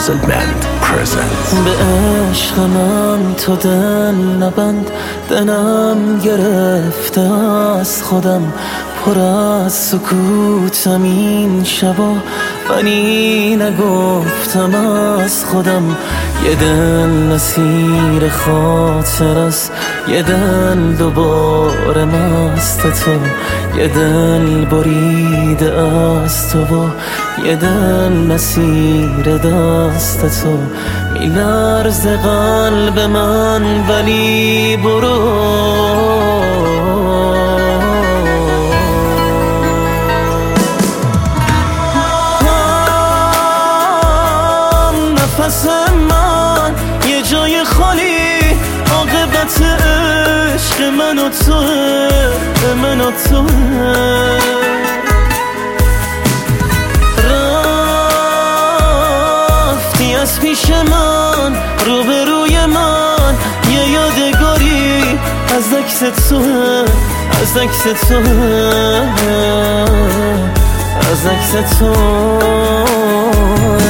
Puzzle Band presents. به عشق من تو دل نبند، دلم گرفته از خودم، پر از سکوتم این شبا، ولی نگفتم از خودم. یه دل نسیر خاطر است، یه دل دوباره مست تو، یه دل بریده از تو و یه دل نسیر دست تو. میلرزه قلب من ولی برو، نفس من یه جای خالی، عاقبت عشق من و توه، من و توه. رفتی از پیش من، روبروی من، یه یادگاری از عکس توه، از عکس توه، از عکس توه.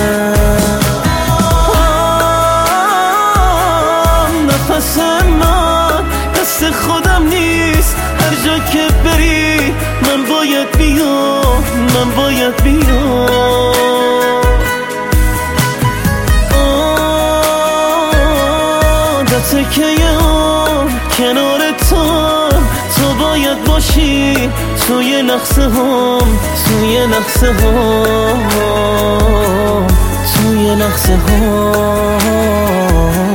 نفس من دست خودم نیست، هر جا که بری من باید بیام، من باید بیام. عادت که کنار تو باید باشی، توی لحظه هم، توی لحظه هم، توی لحظه هم.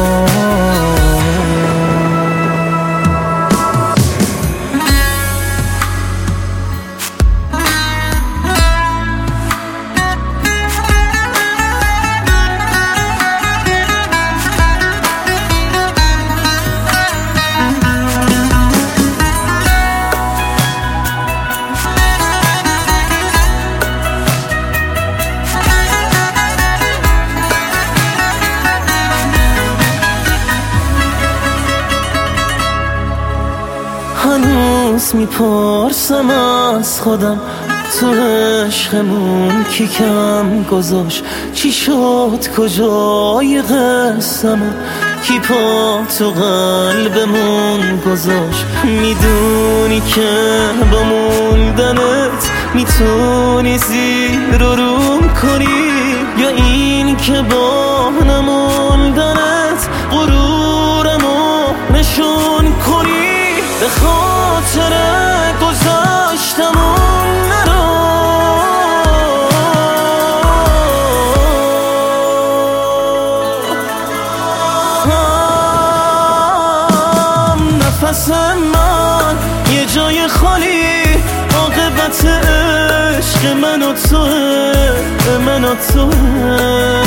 هنوز میپرسم از خودم، تو عشقمون کی کم گذاشت؟ چی شد کجای قسمون؟ کی پا تو قلبمون گذاشت؟ میدونی که با موندنت میتونی زیر و روم کنی، یا این که با نموندنت غرورمو نشون کنی؟ به خاطر گذاشتمون نرو، نفس من یه جای خالی، عاقبت عشق من و توه، من و توه.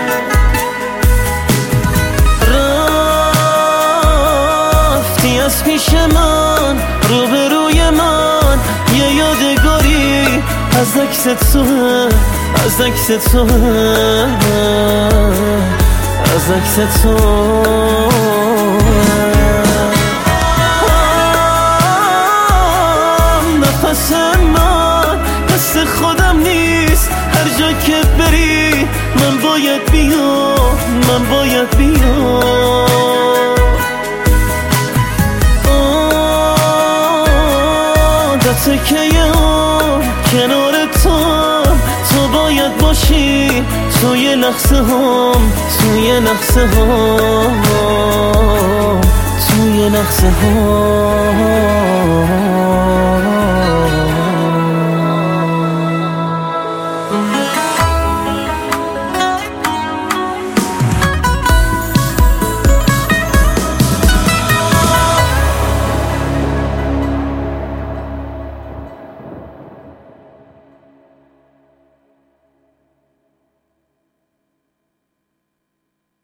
رفتی از پیش من، روبروی من، یه یادگاری از عکس توه، از عکس توه، از عکس توه. نفس من دست خودم نیست، هر جا که بری من باید بیام، من باید بیام. عادت که کنار تو باید باشی، توی لحظه هم، توی لحظه هم، توی لحظه هم.